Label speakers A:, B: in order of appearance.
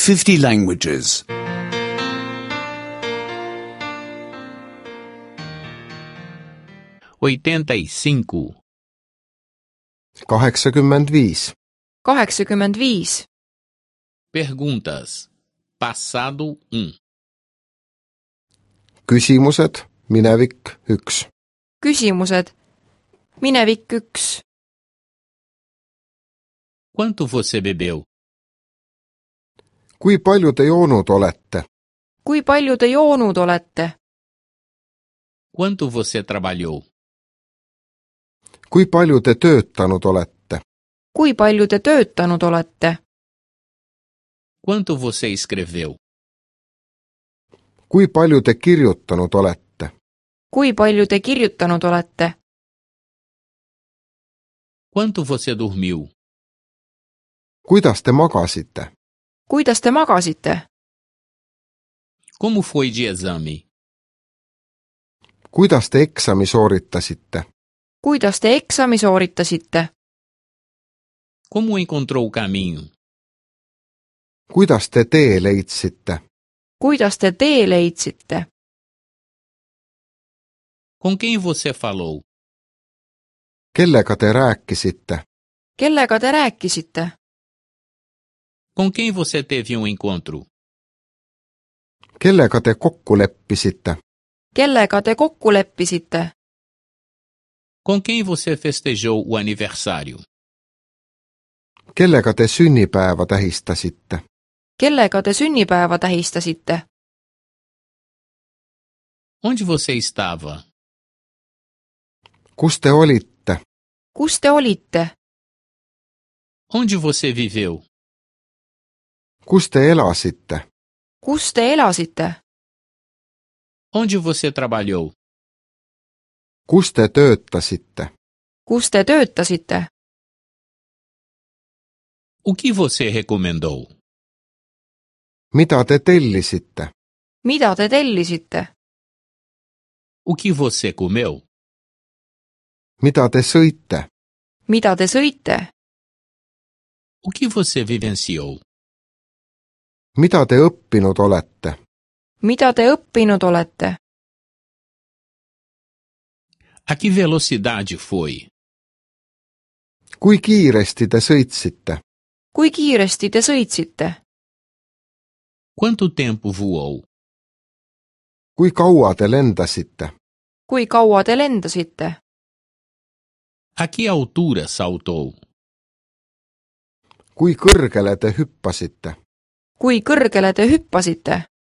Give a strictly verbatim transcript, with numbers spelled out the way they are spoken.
A: fifty languages.
B: oitenta y cinco.
C: kaheksakümmend viis.
D: kaheksakümmend viis.
B: Perguntas. Passado um.
C: Küsimused, minevik üks.
D: Küsimused. Minevik üks.
B: Quanto você bebeu?
C: Kui palju te joonud olete?
D: Kui palju te joonud olete?
B: Quanto você trabalhou?
C: Kui palju te töötanud olete?
D: Kui palju te töötanud olete?
B: Quanto você escreveu?
C: Kui palju te kirjutanud olete?
D: Kui palju te kirjutanud olete?
B: Quanto você dormiu?
C: Kuidas te magasite?
D: Kuidas te magasite?
B: Como foi de exame?
C: Kuidas te eksami sooritasite?
D: Kuidas te eksami sooritasite?
B: Como encontrou o caminho?
C: Kuidas te tee leidsite?
D: Kuidas te tee leidsite?
B: Com quem você falou?
C: Kellega te rääkisite?
D: Kellega te rääkisite?
B: Com quem você teve um encontro?
C: Kellega te kokku leppisite?
D: Kellega te kokku leppisite?
B: Com quem você festejou o aniversário?
C: Kellega te sünnipäeva tähistasite?
D: Kellega te sünnipäeva tähistasite?
B: Onde você estava?
C: Kus te olite?
D: Kus te olite?
B: Onde você viveu?
C: Kus te elasite?
D: Kus te elasite?
B: Onde você trabalhou?
C: Kus te töötasite?
D: Kus te töötasite?
B: O que você recomendou?
C: Mida te tellisite?
D: Mida te tellisite?
B: O que você comeu?
C: Mida te sõite?
D: Mida te sõite?
B: O que você vivenciou?
C: Mida te õppinud olete?
D: Mida te õppinud olete?
B: A que velocidade foi?
C: Kui kiiresti te sõitsite?
D: Kui kiiresti te sõitsite?
B: Quanto tempo voou?
C: Kui kaua te lendasite?
D: Kui kaua te lendasite?
B: A que altura saltou?
C: Kui kõrgele te hüppasite?
D: Kui kõrgele te hüppasite?